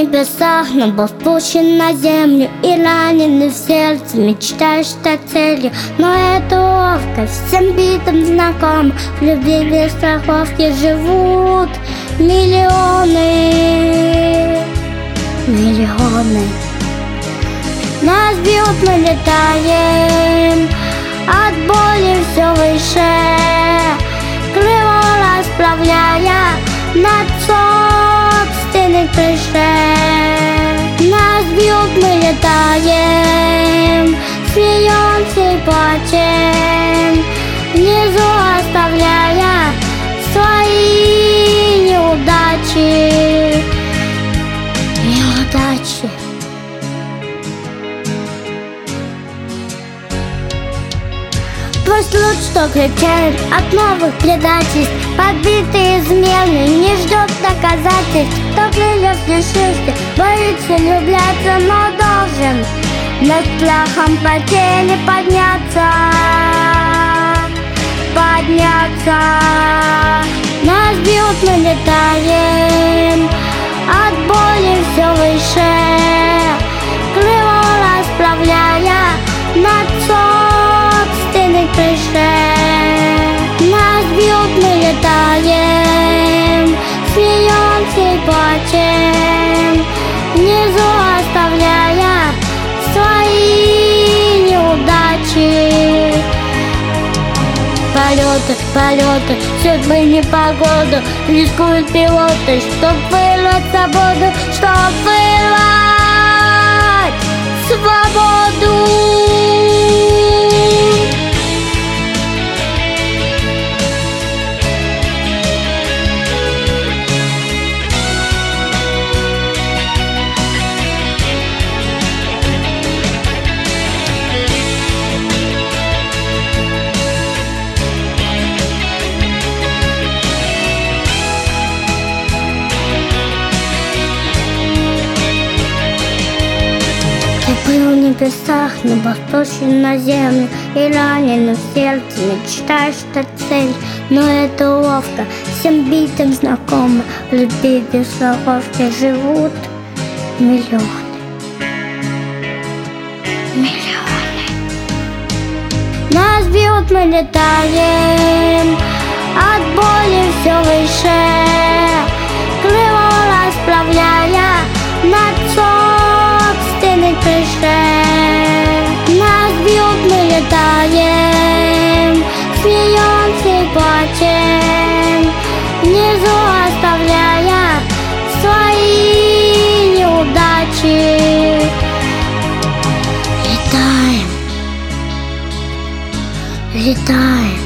небесах, но был спущен на землю и раненый в сердце, мечтаешь стать целью. Но это уловка, всем битым знаком. В любви без страховки живут миллионы. Нас бьют, мы летаем, от боли все выше, крыло расправляя над собственной крышей. Нас бьют, мы летаем, смеемся и плачем, внизу оставляя свои неудачи. Пусть луч, что кричает от новых предательств, подбитый измены, не ждет доказательств. Кто крыльев лишился, боится влюбляться, но должен над страхом потери подняться. Нас бьют, мы летаем, от боли все выше, крыло расправляя над собственной крышей. Нас бьют, мы летаем, смеемся и плачем, внизу оставляя свои неудачи. Полеты, судьбы непогоду, рискуют пилоты, чтоб вырвать свободу, Был в небесах, но был спущен на землю и ранен в сердце, мечтаешь стать целью. Но это уловка, всем битым знакома. В любви без страховки живут миллионы. Нас бьют, мы летаем, от боли все выше, крыло расправляя над собственной крышей. Нас бьют, мы летаем, смеемся и плачем, внизу оставляя свои неудачи. Летаем.